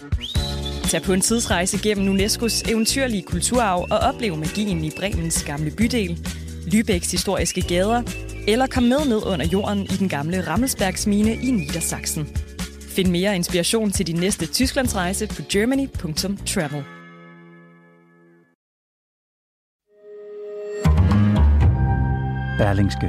Tag på en tidsrejse gennem UNESCO's eventyrlige kulturarv og oplev magien i Bremens gamle bydel, Lübecks historiske gader, eller kom med ned under jorden i den gamle Rammelsbergsmine i Niedersachsen. Find mere inspiration til din næste Tysklandsrejse på germany.travel. Berlingske.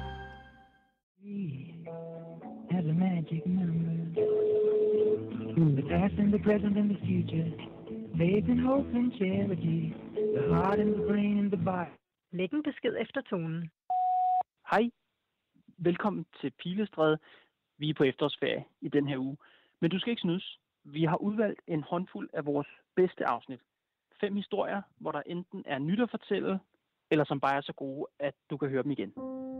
The past and the present and the future. Faith and hope and charity. The heart and the brain and the body. Læg en besked efter tonen. Hej. Velkommen til Pilestræde. Vi er på efterårsferie i den her uge. Men du skal ikke snydes. Vi har udvalgt en håndfuld af vores bedste afsnit. 5 historier, hvor der enten er nyt at fortælle, eller som bare er så gode, at du kan høre dem igen.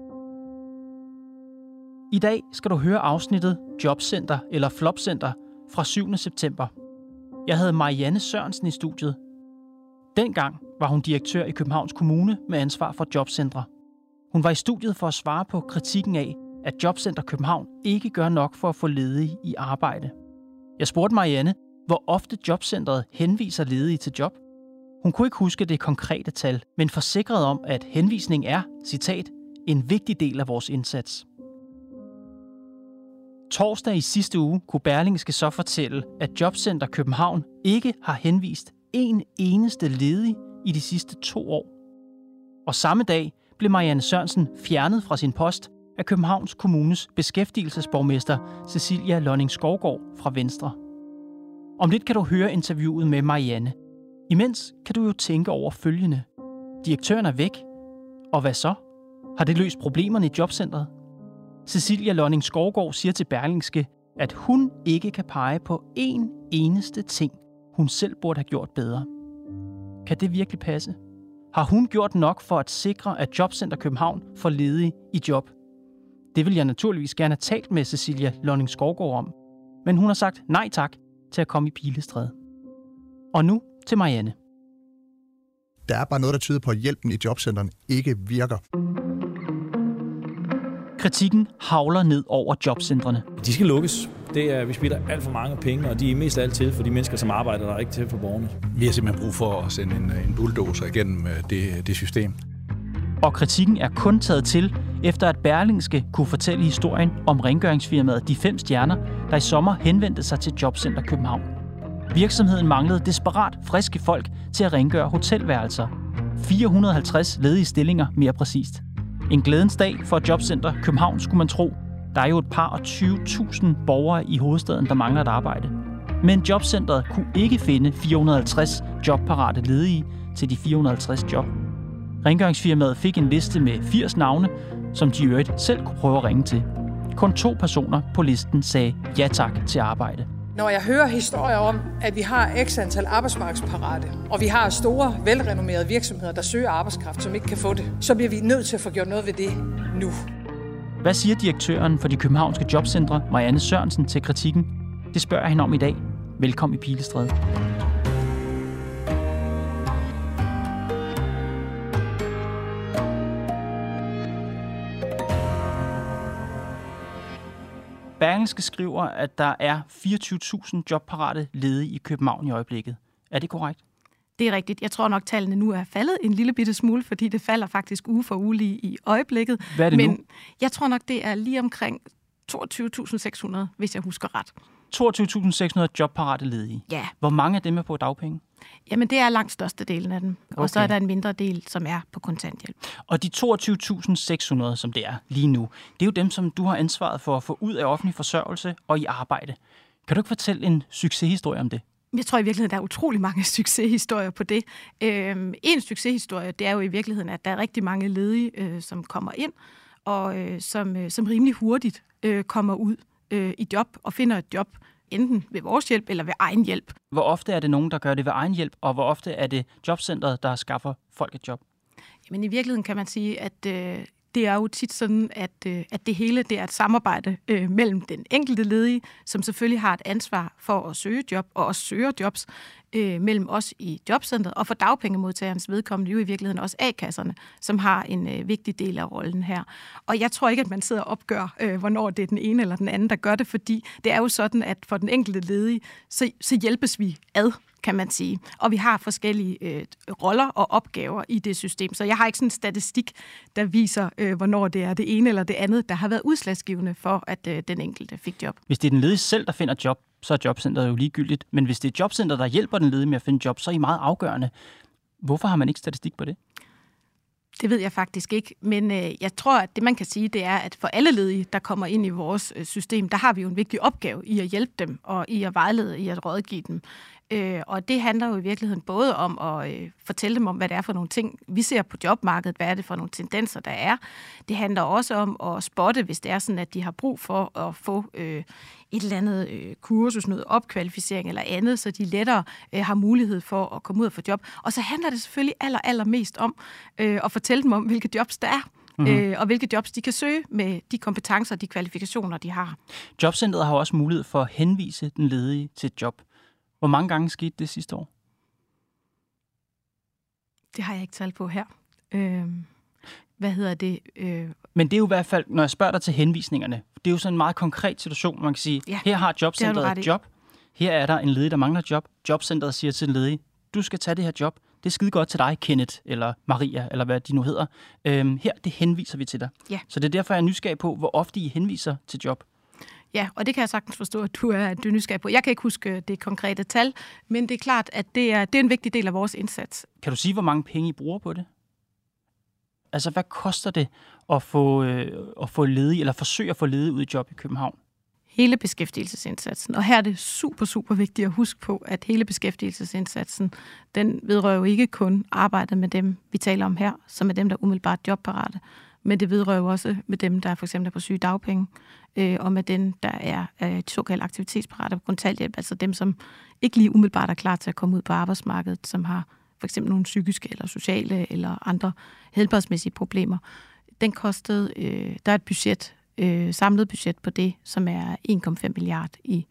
I dag skal du høre afsnittet Jobcenter eller Flopcenter fra 7. september. Jeg havde Marianne Sørensen i studiet. Dengang var hun direktør i Københavns Kommune med ansvar for jobcentre. Hun var i studiet for at svare på kritikken af, at Jobcenter København ikke gør nok for at få ledige i arbejde. Jeg spurgte Marianne, hvor ofte jobcentret henviser ledige til job. Hun kunne ikke huske det konkrete tal, men forsikrede om, at henvisning er, citat, en vigtig del af vores indsats. Torsdag i sidste uge kunne Berlingske så fortælle, at Jobcenter København ikke har henvist en eneste ledig i de sidste 2 år. Og samme dag blev Marianne Sørensen fjernet fra sin post af Københavns Kommunes beskæftigelsesborgmester Cecilia Lonning-Skovgaard fra Venstre. Om lidt kan du høre interviewet med Marianne. Imens kan du jo tænke over følgende. Direktøren er væk. Og hvad så? Har det løst problemerne i jobcentret? Cecilia Lonning-Skovgaard siger til Berlingske, at hun ikke kan pege på én eneste ting, hun selv burde have gjort bedre. Kan det virkelig passe? Har hun gjort nok for at sikre, at Jobcenter København får ledige i job? Det vil jeg naturligvis gerne have talt med Cecilia Lonning-Skovgaard om. Men hun har sagt nej tak til at komme i Pilestræde. Og nu til Marianne. Der er bare noget, der tyder på, at hjælpen i jobcentrene ikke virker. Kritikken hagler ned over jobcentrene. De skal lukkes. Vi spilder alt for mange penge, og de er mest af alt til for de mennesker, som arbejder der, ikke til for borgerne. Vi har simpelthen brug for at sende en bulldozer igennem det system. Og kritikken er kun taget til, efter at Berlingske kunne fortælle historien om rengøringsfirmaet De 5 Stjerner, der i sommer henvendte sig til Jobcenter København. Virksomheden manglede desperat friske folk til at rengøre hotelværelser. 450 ledige stillinger mere præcist. En glædens dag for Jobcenter København, skulle man tro. Der er jo et par og 20.000 borgere i hovedstaden, der mangler et arbejde. Men jobcentret kunne ikke finde 450 jobparate ledige til de 450 job. Rengøringsfirmaet fik en liste med 80 navne, som de i øvrigt selv kunne prøve at ringe til. Kun 2 personer på listen sagde ja tak til arbejde. Når jeg hører historier om, at vi har x antal arbejdsmarkedsparate, og vi har store, velrenommerede virksomheder, der søger arbejdskraft, som ikke kan få det, så bliver vi nødt til at få gjort noget ved det nu. Hvad siger direktøren for de københavnske jobcentre, Marianne Sørensen, til kritikken? Det spørger jeg hende om i dag. Velkommen i Pilestræde. Berlingske skriver, at der er 24.000 jobparate ledige i København i øjeblikket. Er det korrekt? Det er rigtigt. Jeg tror nok, tallene nu er faldet en lille bitte smule, fordi det falder faktisk uge for uge lige i øjeblikket. Hvad er det nu? Jeg tror nok, det er lige omkring 22.600, hvis jeg husker ret. 22.600 jobparate ledige? Ja. Hvor mange af dem er på dagpenge? Jamen, det er langt størstedelen af dem. Okay. Og så er der en mindre del, som er på kontanthjælp. Og de 22.600, som det er lige nu, det er jo dem, som du har ansvaret for at få ud af offentlig forsørgelse og i arbejde. Kan du ikke fortælle en succeshistorie om det? Jeg tror i virkeligheden, der er utrolig mange succeshistorier på det. En succeshistorie, det er jo i virkeligheden, at der er rigtig mange ledige, som kommer ind, og som rimelig hurtigt kommer ud i job og finder et job, enten ved vores hjælp eller ved egen hjælp. Hvor ofte er det nogen, der gør det ved egen hjælp, og hvor ofte er det jobcentret, der skaffer folk et job? Jamen i virkeligheden kan man sige, at det er jo tit sådan, at det hele det er et samarbejde mellem den enkelte ledige, som selvfølgelig har et ansvar for at søge job, og også søger jobs, mellem os i jobcentret, og for dagpengemodtagerens vedkommende jo i virkeligheden også A-kasserne, som har en vigtig del af rollen her. Og jeg tror ikke, at man sidder og opgør, hvornår det er den ene eller den anden, der gør det, fordi det er jo sådan, at for den enkelte ledige, så hjælpes vi ad, kan man sige. Og vi har forskellige roller og opgaver i det system. Så jeg har ikke sådan en statistik, der viser, hvornår det er det ene eller det andet, der har været udslagsgivende for, at den enkelte fik job. Hvis det er den ledige selv, der finder job, så er jobcentret jo ligegyldigt. Men hvis det er jobcentret, der hjælper den ledige med at finde job, så er I meget afgørende. Hvorfor har man ikke statistik på det? Det ved jeg faktisk ikke, men jeg tror, at det man kan sige, det er, at for alle ledige, der kommer ind i vores system, der har vi jo en vigtig opgave i at hjælpe dem, og i at vejlede, i at rådgive dem. Og det handler jo i virkeligheden både om at fortælle dem om, hvad det er for nogle ting, vi ser på jobmarkedet, hvad er det for nogle tendenser, der er. Det handler også om at spotte, hvis det er sådan, at de har brug for at få et eller andet kursus, noget opkvalificering eller andet, så de lettere har mulighed for at komme ud og få job. Og så handler det selvfølgelig allermest om at fortælle dem om, hvilke jobs der er. Og hvilke jobs de kan søge med de kompetencer og de kvalifikationer, de har. Jobcentret har også mulighed for at henvise den ledige til et job. Hvor mange gange skete det sidste år? Det har jeg ikke tal på her. Men det er jo i hvert fald, når jeg spørger dig til henvisningerne, det er jo sådan en meget konkret situation, man kan sige, her har jobcentret et job, her er der en ledig, der mangler job. Jobcentret siger til den ledige, du skal tage det her job, det er skide godt til dig, Kenneth, eller Maria, eller hvad de nu hedder. Her, det henviser vi til dig. Ja. Så det er derfor, jeg er nysgerrig på, hvor ofte I henviser til job. Ja, og det kan jeg sagtens forstå, at du er nysgerrig på. Jeg kan ikke huske det konkrete tal, men det er klart, at det er en vigtig del af vores indsats. Kan du sige, hvor mange penge I bruger på det? Altså, hvad koster det at få ledige, eller forsøge at få ledige ud i job i København? Hele beskæftigelsesindsatsen. Og her er det super vigtigt at huske på, at hele beskæftigelsesindsatsen, den vedrører jo ikke kun arbejdet med dem, vi taler om her, som er dem, der er umiddelbart jobparate, men det vedrører jo også med dem, der for eksempel er på sygedagpenge, og med dem, der er såkaldt aktivitetsparate på kontanthjælp, altså dem, som ikke lige umiddelbart er klar til at komme ud på arbejdsmarkedet, som har for eksempel nogle psykiske eller sociale eller andre helbredsmæssige problemer. Den kostede, der er et budget, samlet budget på det, som er 1,5 milliard i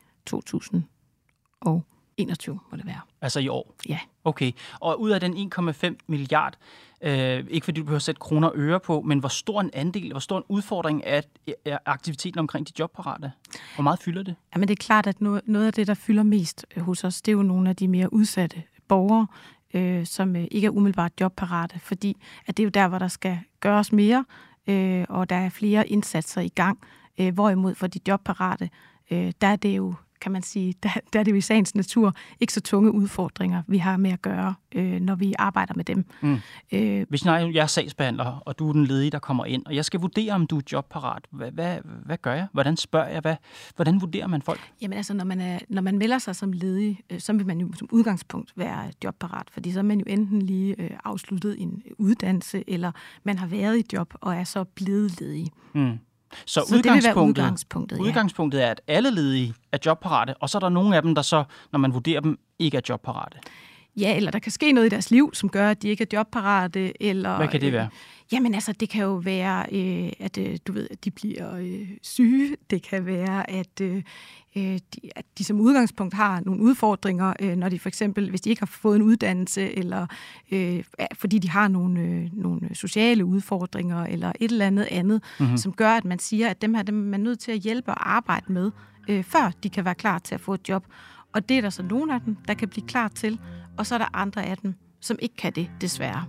2021, må det være. Altså i år? Ja. Okay, og ud af den 1,5 milliard, ikke fordi du behøver at sætte kroner og øre på, men hvor stor en andel, hvor stor en udfordring er aktiviteten omkring de jobparate? Hvor meget fylder det? Jamen det er klart, at noget af det, der fylder mest hos os, det er jo nogle af de mere udsatte borgere, som ikke er umiddelbart jobparate, fordi at det er jo der, hvor der skal gøres mere, og der er flere indsatser i gang. Hvorimod for de jobparate, der er det jo, kan man sige, der er det jo i sagens natur ikke så tunge udfordringer, vi har med at gøre, når vi arbejder med dem. Hvis jeg er sagsbehandler, og du er den ledige, der kommer ind, og jeg skal vurdere, om du er jobparat, hvad gør jeg? Hvordan spørger jeg? Hvordan vurderer man folk? Jamen altså, når man melder sig som ledig, så vil man jo som udgangspunkt være jobparat, fordi så er man jo enten lige afsluttet en uddannelse, eller man har været i job og er så blevet ledig. Så udgangspunktet er, at alle ledige er jobparate, og så er der nogle af dem, der så, når man vurderer dem, ikke er jobparate. Ja, eller der kan ske noget i deres liv, som gør, at de ikke er jobparate. Eller, hvad kan det være? Jamen altså, det kan jo være, at de bliver syge. Det kan være, at de som udgangspunkt har nogle udfordringer, når de for eksempel, hvis de ikke har fået en uddannelse, eller fordi de har nogle sociale udfordringer, eller et eller andet, som gør, at man siger, at dem er man nødt til at hjælpe og arbejde med, før de kan være klar til at få et job. Og det er der så nogle af dem, der kan blive klar til, og så er der andre af dem, som ikke kan det, desværre.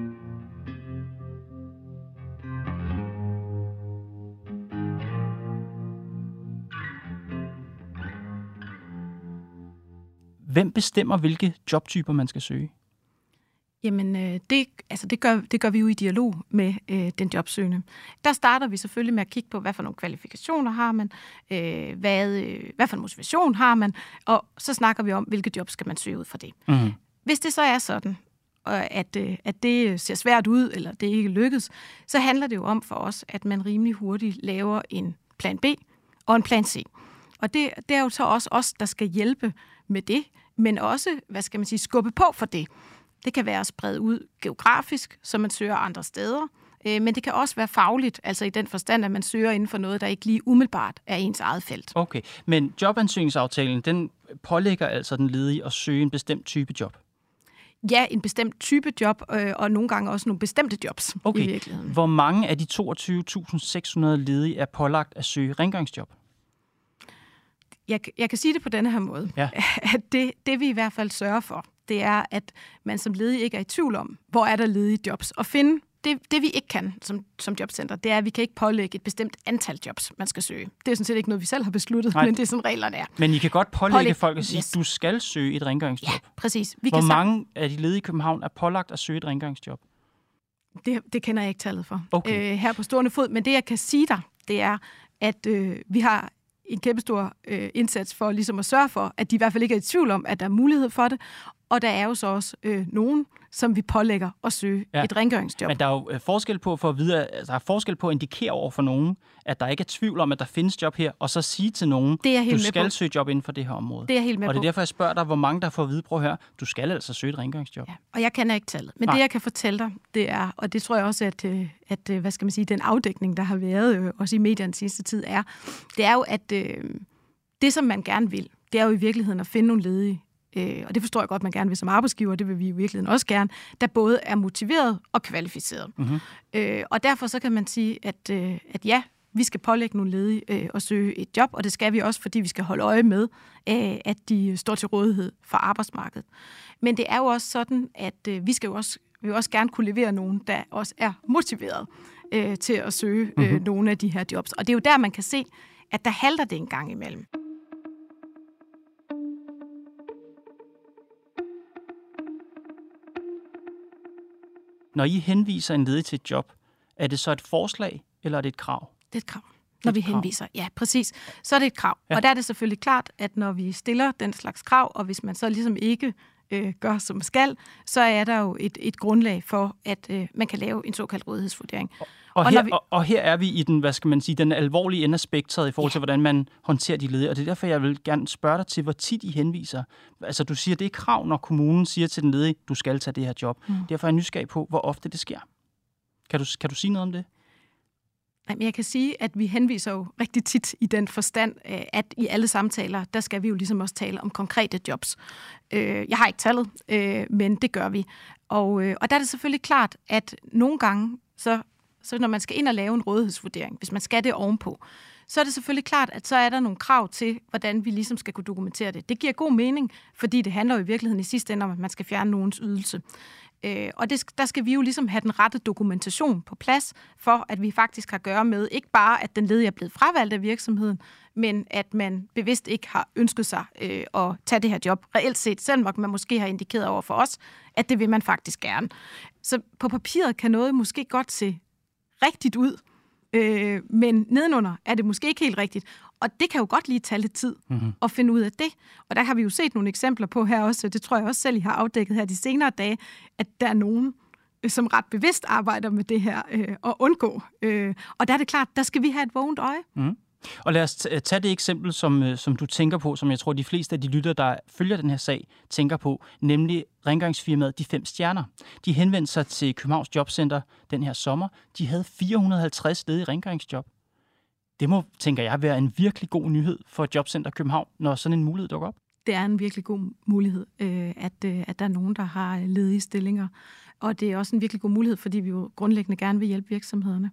Hvem bestemmer, hvilke jobtyper man skal søge? Jamen, det gør vi jo i dialog med den jobsøgende. Der starter vi selvfølgelig med at kigge på, hvad for nogle kvalifikationer har man, hvad for en motivation har man, og så snakker vi om, hvilke job skal man søge ud fra det. Hvis det så er sådan, at det ser svært ud, eller det ikke lykkes, så handler det jo om for os, at man rimelig hurtigt laver en plan B og en plan C. Og det er jo så også os, der skal hjælpe med det, men også, skubbe på for det. Det kan være spredt ud geografisk, så man søger andre steder. Men det kan også være fagligt, altså i den forstand, at man søger inden for noget, der ikke lige umiddelbart er ens eget felt. Okay, men jobansøgningsaftalen, den pålægger altså den ledige at søge en bestemt type job? Ja, en bestemt type job, og nogle gange også nogle bestemte jobs i virkeligheden. Hvor mange af de 22.600 ledige er pålagt at søge rengøringsjob? Jeg kan sige det på denne her måde, at det vi i hvert fald sørger for, det er, at man som ledig ikke er i tvivl om, hvor er der ledige jobs at finde. Det vi ikke kan som jobcenter, det er, at vi kan ikke pålægge et bestemt antal jobs, man skal søge. Det er sådan set ikke noget, vi selv har besluttet, men det er sådan reglerne er. Men I kan godt pålægge folk at sige, at du skal søge et rengøringsjob. Ja, præcis. Hvor mange af de ledige i København er pålagt at søge et rengøringsjob? Det kender jeg ikke tallet for Okay. her på stående fod, men det jeg kan sige dig, det er, at vi har en kæmpestor indsats for ligesom at sørge for, at de i hvert fald ikke er i tvivl om, at der er mulighed for det. Og der er jo så også nogen, som vi pålægger at søge et rengøringsjob. Men der er jo forskel på, for at vide, der er forskel på at indikere over for nogen, at der ikke er tvivl om, at der findes job her, og så sige til nogen, du skal søge job inden for det her område. Det er helt med og det er derfor, jeg spørger dig, hvor mange der får at vide, prøv her, du skal altså søge et rengøringsjob. Ja. Og jeg kender ikke tallet. Men det, jeg kan fortælle dig, det er, og det tror jeg også, at hvad skal man sige, den afdækning, der har været også i medierne den sidste tid, det er jo, at det, som man gerne vil, det er jo i virkeligheden at finde nogle ledige, og det forstår jeg godt, man gerne vil som arbejdsgiver, det vil vi i virkeligheden også gerne, der både er motiveret og kvalificeret. Mm-hmm. Og derfor så kan man sige, at ja, vi skal pålægge nogle ledige at søge et job, og det skal vi også, fordi vi skal holde øje med, at de står til rådighed for arbejdsmarkedet. Men det er jo også sådan, at vi vil også gerne kunne levere nogen, der også er motiveret til at søge nogle af de her jobs. Og det er jo der, man kan se, at der halter det en gang imellem. Når I henviser en ledig til et job, er det så et forslag, eller er det et krav? Det er et krav. Når vi henviser, ja, præcis. Så er det et krav. Ja. Og der er det selvfølgelig klart, at når vi stiller den slags krav, og hvis man så ligesom ikke gør, som skal, så er der jo et grundlag for, at man kan lave en såkaldt rådighedsvurdering. Og her er vi i den, hvad skal man sige, den alvorlige ende af spektret i forhold til, hvordan man håndterer de ledige. Og det er derfor, jeg vil gerne spørge dig til, hvor tit I henviser. Altså, du siger, det er krav, når kommunen siger til den ledige, du skal tage det her job. Derfor er jeg nysgerrig på, hvor ofte det sker. Kan du sige noget om det? Nej, men jeg kan sige, at vi henviser jo rigtig tit i den forstand, at i alle samtaler, der skal vi jo ligesom også tale om konkrete jobs. Jeg har ikke tallet, men det gør vi. Og der er det selvfølgelig klart, at nogle gange, så når man skal ind og lave en rådighedsvurdering, hvis man skal det ovenpå, så er det selvfølgelig klart, at så er der nogle krav til, hvordan vi ligesom skal kunne dokumentere det. Det giver god mening, fordi det handler jo i virkeligheden i sidste ende om, at man skal fjerne nogens ydelse. Og der skal vi jo ligesom have den rette dokumentation på plads, for at vi faktisk har at gøre med, ikke bare at den ledige er blevet fravalgt af virksomheden, men at man bevidst ikke har ønsket sig at tage det her job reelt set, selvom man måske har indikeret over for os, at det vil man faktisk gerne. Så på papiret kan noget måske godt se rigtigt ud, men nedenunder er det måske ikke helt rigtigt. Og det kan jo godt lige tage lidt tid at finde ud af det. Og der har vi jo set nogle eksempler på her også, det tror jeg også selv, I har afdækket her de senere dage, at der er nogen, som ret bevidst arbejder med det her og undgå. Og der er det klart, der skal vi have et vågent øje. Mm. Og lad os tage det eksempel, som du tænker på, som jeg tror, de fleste af de lyttere, der følger den her sag, tænker på, nemlig rengøringsfirmaet De 5 Stjerner. De henvendte sig til Københavns Jobcenter den her sommer. De havde 450 ledige rengøringsjob. Det må, tænker jeg, være en virkelig god nyhed for Jobcenter København, når sådan en mulighed dukker op. Det er en virkelig god mulighed, at der er nogen, der har ledige stillinger. Og det er også en virkelig god mulighed, fordi vi jo grundlæggende gerne vil hjælpe virksomhederne.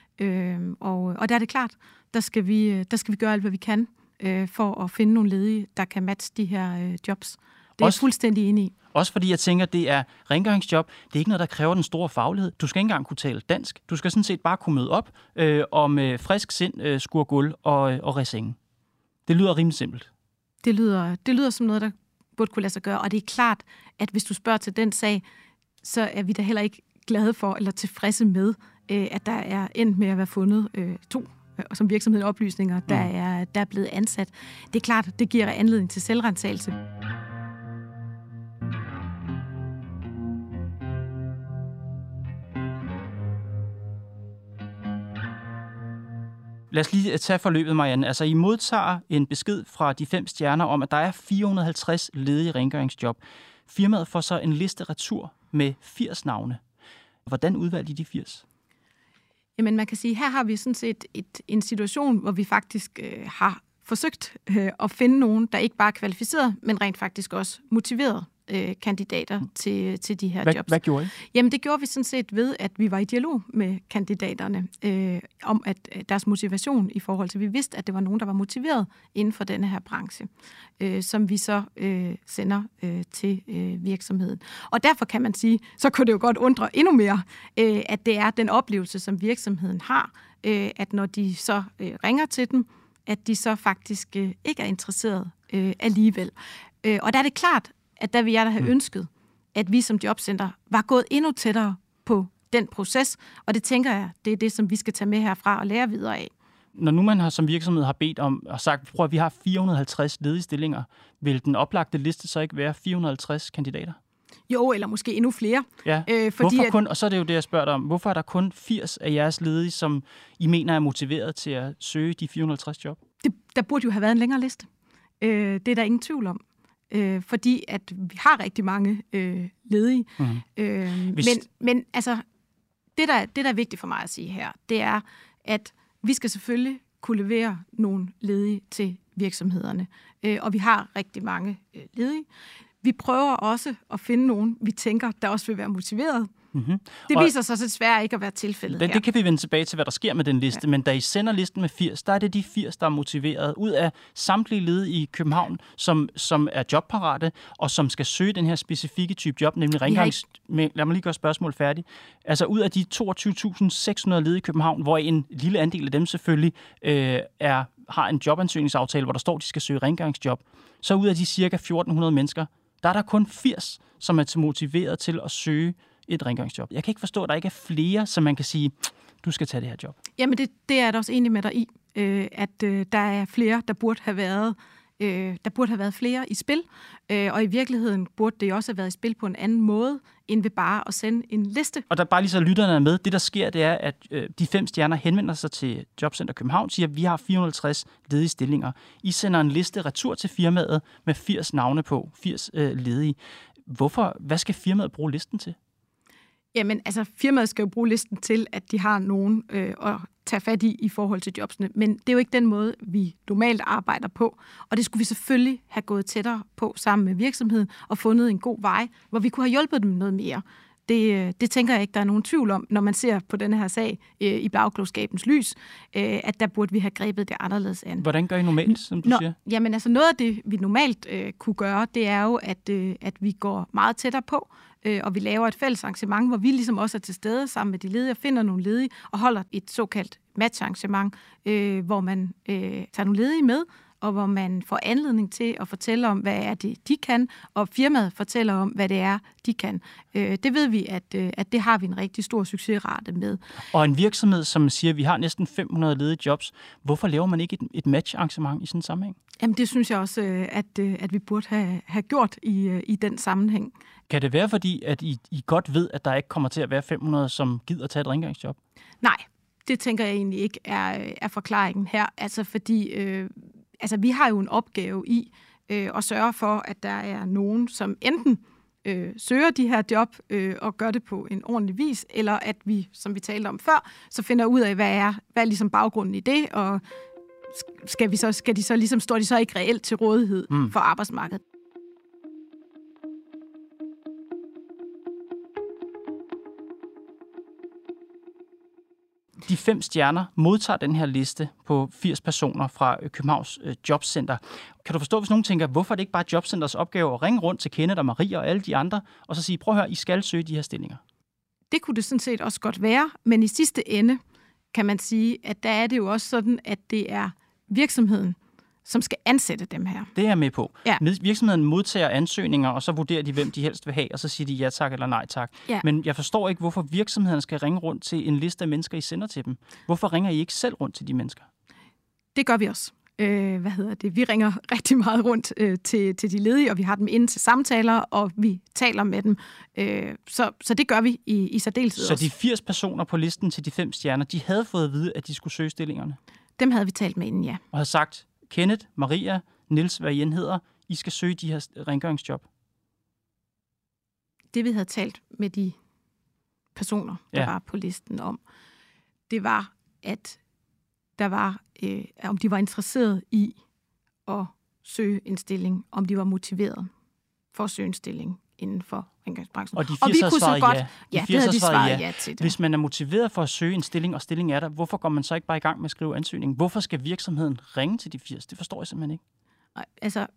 Og der er det klart, der skal vi gøre alt, hvad vi kan for at finde nogle ledige, der kan matche de her jobs. Det er jeg fuldstændig enig i. Også fordi jeg tænker, det er rengøringsjob. Det er ikke noget, der kræver den store faglighed. Du skal ikke engang kunne tale dansk. Du skal sådan set bare kunne møde op og med frisk sind skurre gulv og ræsenge. Det lyder rimelig simpelt. Det lyder som noget, der burde kunne lade sig gøre. Og det er klart, at hvis du spørger til den sag, så er vi da heller ikke glade for eller tilfredse med, at der er endt med at være fundet 2 som virksomheden oplysninger, der er blevet ansat. Det er klart, det giver anledning til selvrensagelse. Lad os lige tage forløbet, Marianne. Altså, I modtager en besked fra De 5 Stjerner om, at der er 450 ledige rengøringsjob. Firmaet får så en liste retur med 80 navne. Hvordan udvalgte I de 80? Jamen man kan sige, her har vi sådan set en situation, hvor vi faktisk har forsøgt at finde nogen, der ikke bare er kvalificeret, men rent faktisk også motiveret kandidater til de her jobs. Hvad gjorde I? Jamen det gjorde vi sådan set ved, at vi var i dialog med kandidaterne om at deres motivation i forhold til, vi vidste, at det var nogen, der var motiveret inden for denne her branche, som vi så sender til virksomheden. Og derfor kan man sige, så kunne det jo godt undre endnu mere, at det er den oplevelse, som virksomheden har, at når de så ringer til dem, at de så faktisk ikke er interesseret alligevel. Og der er det klart, at der vil jeg da have ønsket, at vi som jobcenter var gået endnu tættere på den proces, og det tænker jeg, det er det, som vi skal tage med herfra og lære videre af. Når nu man som virksomhed har bedt om og sagt, prøv at vi har 450 ledige stillinger, vil den oplagte liste så ikke være 450 kandidater? Jo, eller måske endnu flere. Ja. Fordi hvorfor kun, og så er det jo det, jeg spørger dig om, hvorfor er der kun 80 af jeres ledige, som I mener er motiveret til at søge de 450 job? Der burde jo have været en længere liste. Det er der ingen tvivl om. Fordi at vi har rigtig mange ledige. Mm-hmm. Men altså, det der er vigtigt for mig at sige her, det er, at vi skal selvfølgelig kunne levere nogle ledige til virksomhederne. Og vi har rigtig mange ledige. Vi prøver også at finde nogen, vi tænker, der også vil være motiveret. Mm-hmm. Det viser sig desværre ikke at være tilfældet her. Det kan vi vende tilbage til, hvad der sker med den liste. Ja. Men da I sender listen med 80, der er det de 80, der er motiveret ud af samtlige ledige i København, som er jobparate, og som skal søge den her specifikke type job, nemlig rengørings... Lad mig lige gøre spørgsmålet færdigt. Altså ud af de 22.600 ledige i København, hvor en lille andel af dem selvfølgelig har en jobansøgningsaftale, hvor der står, at de skal søge rengøringsjob, så ud af de cirka 1.400 mennesker, der er der kun 80, som er motiveret til at søge et rengøringsjob. Jeg kan ikke forstå, at der ikke er flere, som man kan sige, du skal tage det her job. Jamen, det er jeg da også enig med dig i, at der er flere, der burde have været flere i spil, og i virkeligheden burde det også have været i spil på en anden måde, end ved bare at sende en liste. Og der bare lige så lytterne er med, det der sker, det er, at de 5 stjerner henvender sig til Jobcenter København, siger, at vi har 450 ledige stillinger. I sender en liste retur til firmaet med 80 navne på, 80 ledige. Hvad skal firmaet bruge listen til? Jamen, altså firmaet skal jo bruge listen til, at de har nogen at tage fat i forhold til jobsene. Men det er jo ikke den måde, vi normalt arbejder på. Og det skulle vi selvfølgelig have gået tættere på sammen med virksomheden og fundet en god vej, hvor vi kunne have hjulpet dem noget mere. Det tænker jeg ikke, der er nogen tvivl om, når man ser på denne her sag i bagklogskabens lys, at der burde vi have grebet det anderledes an. Hvordan gør I normalt, som du siger? Jamen altså noget af det, vi normalt kunne gøre, det er jo, at vi går meget tættere på, og vi laver et fælles arrangement, hvor vi ligesom også er til stede sammen med de ledige og finder nogle ledige og holder et såkaldt matcharrangement, hvor man tager nogle ledige med, og hvor man får anledning til at fortælle om, hvad er det, de kan, og firmaet fortæller om, hvad det er, de kan. Det ved vi, at det har vi en rigtig stor succesrate med. Og en virksomhed, som siger, at vi har næsten 500 ledige jobs, hvorfor laver man ikke et matcharrangement i sådan en sammenhæng? Jamen, det synes jeg også, at vi burde have gjort i den sammenhæng. Kan det være, fordi at I godt ved, at der ikke kommer til at være 500, som gider tage et rengøringsjob? Nej, det tænker jeg egentlig ikke er forklaringen her. Altså fordi vi har jo en opgave i at sørge for, at der er nogen, som enten søger de her job og gør det på en ordentlig vis, eller at vi, som vi talte om før, så finder ud af, hvad er ligesom baggrunden i det, og står de så ikke reelt til rådighed for arbejdsmarkedet. De 5 stjerner modtager den her liste på 80 personer fra Københavns Jobcenter. Kan du forstå, hvis nogen tænker, hvorfor er det ikke bare Jobcenters opgave at ringe rundt til Kenneth og Maria og alle de andre, og så sige, prøv at høre, I skal søge de her stillinger? Det kunne det sådan set også godt være, men i sidste ende kan man sige, at der er det jo også sådan, at det er virksomheden, som skal ansætte dem her. Det er jeg med på. Ja. Virksomheden modtager ansøgninger, og så vurderer de, hvem de helst vil have, og så siger de ja tak eller nej tak. Ja. Men jeg forstår ikke, hvorfor virksomheden skal ringe rundt til en liste af mennesker, I sender til dem. Hvorfor ringer I ikke selv rundt til de mennesker? Det gør vi også. Vi ringer rigtig meget rundt til de ledige, og vi har dem inde til samtaler, og vi taler med dem. Så det gør vi i særdeleshed også. Så de 80 personer på listen til de 5 stjerner, de havde fået at vide, at de skulle søge stillingerne? Dem havde vi talt med inden, ja. Og havde sagt, Kenneth, Maria, Niels, hvad I end hedder, I skal søge de her rengøringsjob? Det vi havde talt med de personer, der var på listen om, det var, at der var, om de var interesseret i at søge en stilling, om de var motiveret for at søge en stilling inden for rengøringsbranchen. Og de 80 havde svaret ja. Ja, det havde de svaret ja til det. Hvis man er motiveret for at søge en stilling, og stillingen er der, hvorfor går man så ikke bare i gang med at skrive ansøgningen? Hvorfor skal virksomheden ringe til de 80? Det forstår jeg simpelthen ikke. Nej, altså,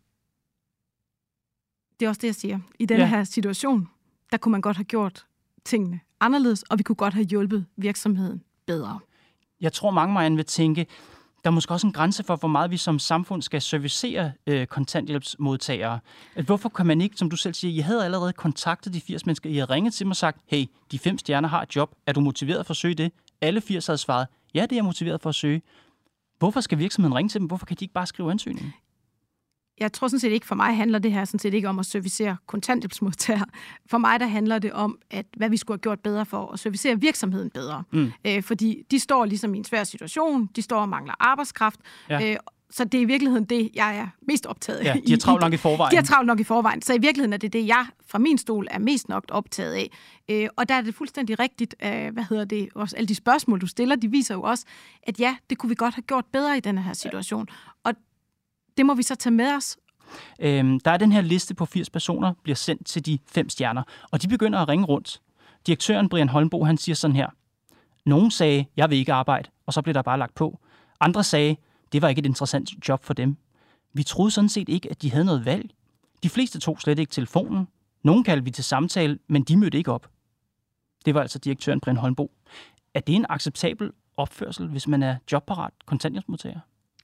det er også det, jeg siger. I denne her situation, der kunne man godt have gjort tingene anderledes, og vi kunne godt have hjulpet virksomheden bedre. Jeg tror, mange Marianne vil tænke, der er måske også en grænse for, hvor meget vi som samfund skal servicere kontanthjælpsmodtagere. Hvorfor kan man ikke, som du selv siger, I havde allerede kontaktet de 80 mennesker, I havde ringet til dem og sagt, hey, de 5 stjerner har et job, er du motiveret for at søge det? Alle 80 havde svaret, ja, det er jeg motiveret for at søge. Hvorfor skal virksomheden ringe til dem? Hvorfor kan de ikke bare skrive ansøgningen? Jeg tror sådan set ikke, for mig handler det her sådan set ikke om at servicere kontanthjælpsmodtagere. For mig der handler det om, at hvad vi skulle have gjort bedre for at servicere virksomheden bedre. Fordi de står ligesom i en svær situation, de står og mangler arbejdskraft, så det er i virkeligheden det, jeg er mest optaget af. Ja, de har travlt nok i forvejen. De har travlt nok i forvejen, så i virkeligheden er det det, jeg fra min stol er mest nok optaget af. Og der er det fuldstændig rigtigt, også alle de spørgsmål, du stiller, de viser jo også, at ja, det kunne vi godt have gjort bedre i denne her situation. Og det må vi så tage med os. Der er den her liste på 80 personer, bliver sendt til de 5 stjerner, og de begynder at ringe rundt. Direktøren Brian Holmbo, han siger sådan her. Nogen sagde, jeg vil ikke arbejde, og så blev der bare lagt på. Andre sagde, det var ikke et interessant job for dem. Vi troede sådan set ikke, at de havde noget valg. De fleste tog slet ikke telefonen. Nogen kaldte vi til samtale, men de mødte ikke op. Det var altså direktøren Brian Holmbo. Er det en acceptabel opførsel, hvis man er jobparat kontanthjælpsmodtager?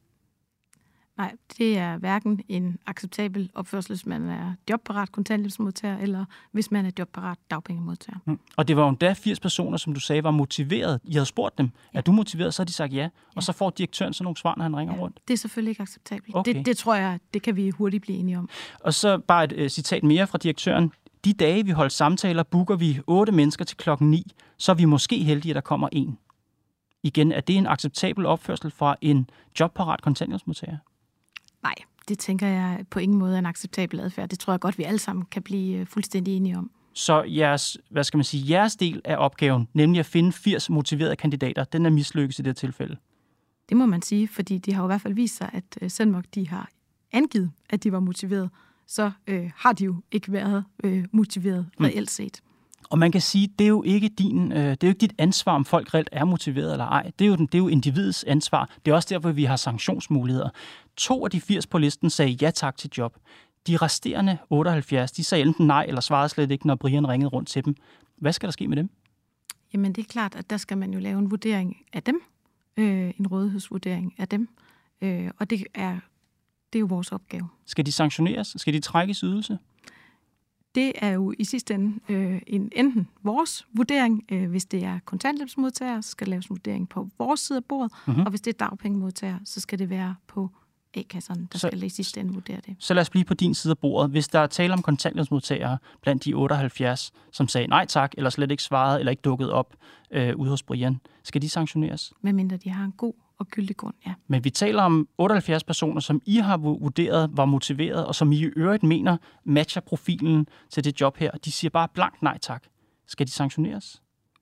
Nej, det er hverken en acceptabel opførsel, hvis man er jobparat kontanthjælpsmodtager, eller hvis man er jobparat dagpengemodtager. Og det var jo endda 80 personer, som du sagde, var motiveret. I havde spurgt dem, er du motiveret? Så har de sagt ja. Og så får direktøren så nogle svar, når han ringer rundt. Det er selvfølgelig ikke acceptabelt. Okay. Det tror jeg, det kan vi hurtigt blive enige om. Og så bare et citat mere fra direktøren. De dage, vi holdt samtaler, booker vi 8 mennesker til 9:00, så er vi måske heldige, at der kommer 1. Igen, er det en acceptabel opførsel fra en jobparat kontanthjælpsmodtager? Nej, det tænker jeg på ingen måde er en acceptabel adfærd. Det tror jeg godt, vi alle sammen kan blive fuldstændig enige om. Så jeres del af opgaven, nemlig at finde 80 motiverede kandidater, den er mislykkes i det tilfælde? Det må man sige, fordi de har jo i hvert fald vist sig, at selvom de har angivet, at de var motiveret, så har de jo ikke været motiveret reelt set. Og man kan sige, det er jo ikke dit ansvar, om folk reelt er motiveret eller ej. Det er jo individets ansvar. Det er også derfor, vi har sanktionsmuligheder. 2 af de 80 på listen sagde ja tak til job. De resterende 78, de sagde enten nej, eller svarede slet ikke, når Brian ringede rundt til dem. Hvad skal der ske med dem? Jamen det er klart, at der skal man jo lave en vurdering af dem. En rådighedsvurdering af dem. Og det er jo vores opgave. Skal de sanktioneres? Skal de trækkes ydelse? Det er jo i sidste ende enten vores vurdering, hvis det er kontanthjælpsmodtagere, så skal der laves en vurdering på vores side af bordet, og hvis det er dagpengemodtagere, så skal det være på A-kasserne, der skal i sidste ende vurdere det. Så lad os blive på din side af bordet. Hvis der er tale om kontanthjælpsmodtagere blandt de 78, som sagde nej tak, eller slet ikke svarede, eller ikke dukkede op ude hos Brian, skal de sanktioneres? Medmindre de har en god og gyldig grund, ja. Men vi taler om 78 personer, som I har vurderet var motiveret, og som I øvrigt mener matcher profilen til det job her. De siger bare blankt nej tak. Skal de sanktioneres?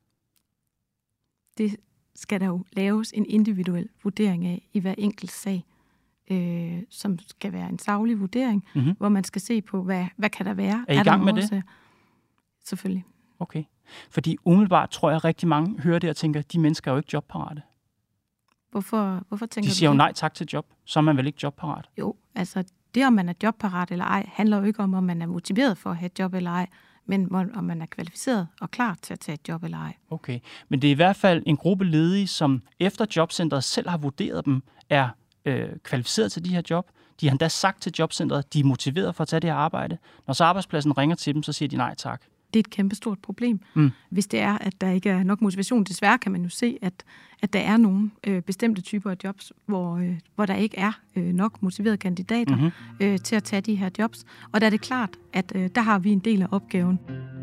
Det skal der jo laves en individuel vurdering af i hver enkelt sag, som skal være en saglig vurdering, hvor man skal se på, hvad kan der være. Er I gang med det? Selvfølgelig. Okay. Fordi umiddelbart tror jeg, at rigtig mange hører det og tænker, at de mennesker er jo ikke jobparate. Hvorfor tænker du det? De siger jo nej tak til job, så er man vel ikke jobparat? Jo, altså det, om man er jobparat eller ej, handler jo ikke om man er motiveret for at have et job eller ej, men om man er kvalificeret og klar til at tage et job eller ej. Okay, men det er i hvert fald en gruppe ledige, som efter jobcentret selv har vurderet dem, er kvalificeret til de her job. De har endda sagt til jobcentret, de er motiveret for at tage det her arbejde. Når så arbejdspladsen ringer til dem, så siger de nej tak. Det er et kæmpestort problem, hvis det er, at der ikke er nok motivation. Desværre kan man jo se, at der er nogle bestemte typer af jobs, hvor der ikke er nok motiverede kandidater til at tage de her jobs. Og der er det klart, at der har vi en del af opgaven.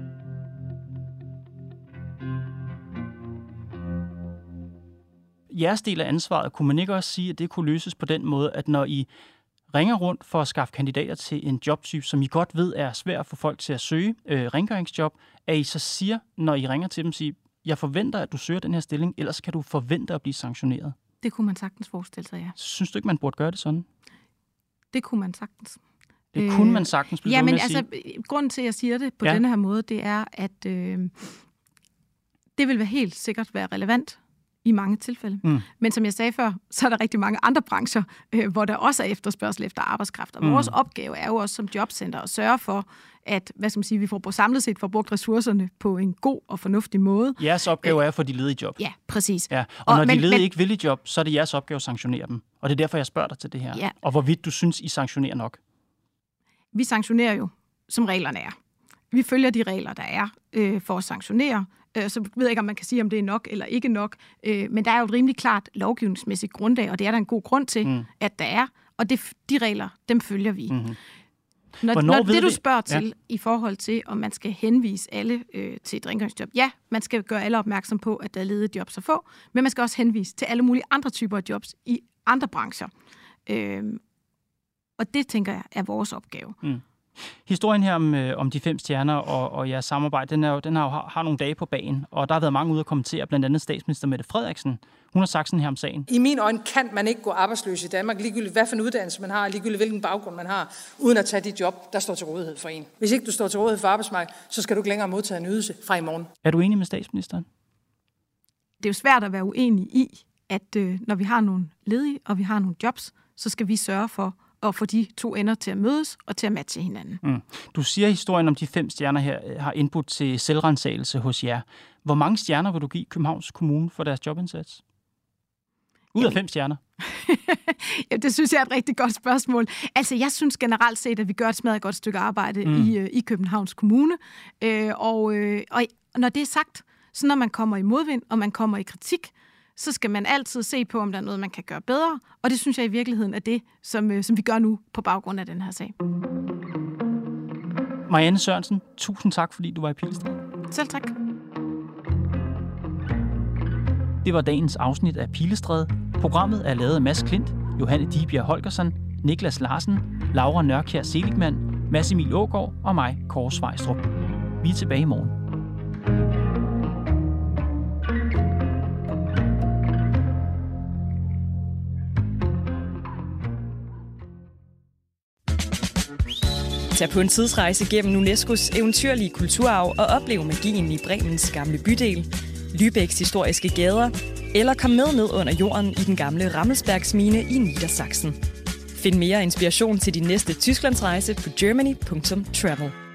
Jeres del af ansvaret, kunne man ikke også sige, at det kunne løses på den måde, at når I ringer rundt for at skaffe kandidater til en jobtype, som I godt ved er svært at få folk til at søge, rengøringsjob, at I så siger, når I ringer til dem, siger, jeg forventer, at du søger den her stilling, ellers kan du forvente at blive sanktioneret. Det kunne man sagtens forestille sig, ja. Synes du ikke, man burde gøre det sådan? Det kunne man sagtens. Det kunne man sagtens blive men altså, grunden til, at jeg siger det på denne her måde, det er, at det vil helt sikkert være relevant i mange tilfælde. Men som jeg sagde før, så er der rigtig mange andre brancher, hvor der også er efterspørgsel efter arbejdskraft. Og vores opgave er jo også som jobcenter at sørge for, at vi får samlet set brugt ressourcerne på en god og fornuftig måde. Jeres opgave er at få de ledige job. Ja, præcis. Ja. Og når de ledige ikke vil i job, så er det jeres opgave at sanktionere dem. Og det er derfor, jeg spørger dig til det her. Ja. Og hvorvidt du synes, I sanktionerer nok. Vi sanktionerer jo, som reglerne er. Vi følger de regler, der er for at sanktionere. Så ved jeg ikke, om man kan sige, om det er nok eller ikke nok. Men der er jo et rimelig klart lovgivningsmæssigt grundlag, og det er der en god grund til, at der er. Og de regler, dem følger vi. Når det, du spørger til i forhold til, om man skal henvise alle til et rengøringsjob. Ja, man skal gøre alle opmærksom på, at der er ledige jobs at få, men man skal også henvise til alle mulige andre typer af jobs i andre brancher. Og det, tænker jeg, er vores opgave. Historien her om de 5 stjerner og jeres samarbejde, den har nogle dage på bagen, og der har været mange ude at kommentere, blandt andet statsminister Mette Frederiksen. Hun har sagt sådan her om sagen. I mine øjne kan man ikke gå arbejdsløs i Danmark, ligegyldigt hvad for en uddannelse man har, ligegyldigt hvilken baggrund man har, uden at tage de job, der står til rådighed for en. Hvis ikke du står til rådighed for arbejdsmarkedet, så skal du ikke længere modtage en ydelse fra i morgen. Er du enig med statsministeren? Det er jo svært at være uenig i, at når vi har nogle ledige, og vi har nogle jobs, så skal vi sørge for at få de 2 ender til at mødes og til at matche hinanden. Du siger, at historien om de 5 stjerner her har indbudt til selvrensagelse hos jer. Hvor mange stjerner vil du give Københavns Kommune for deres jobindsats? Ud af 5 stjerner? Ja, det synes jeg er et rigtig godt spørgsmål. Altså, jeg synes generelt set, at vi gør et smadret godt stykke arbejde i Københavns Kommune. Og når det er sagt, så når man kommer i modvind, og man kommer i kritik, så skal man altid se på, om der er noget, man kan gøre bedre. Og det synes jeg i virkeligheden er det, som vi gør nu på baggrund af den her sag. Marianne Sørensen, tusind tak, fordi du var i Pilestræde. Selv tak. Det var dagens afsnit af Pilestræde. Programmet er lavet af Mads Klint, Johanne Dibjerg Holgersen, Niklas Larsen, Laura Nørkjær Seligman, Mads Emil Aagaard og mig, Kåre Svejstrup. Vi er tilbage i morgen. Tag på en tidsrejse gennem UNESCOs eventyrlige kulturarv og oplev magien i Bremens gamle bydel, Lübecks historiske gader, eller kom med ned under jorden i den gamle Rammelsbergsmine i Niedersachsen. Find mere inspiration til din næste Tysklandsrejse på germany.travel.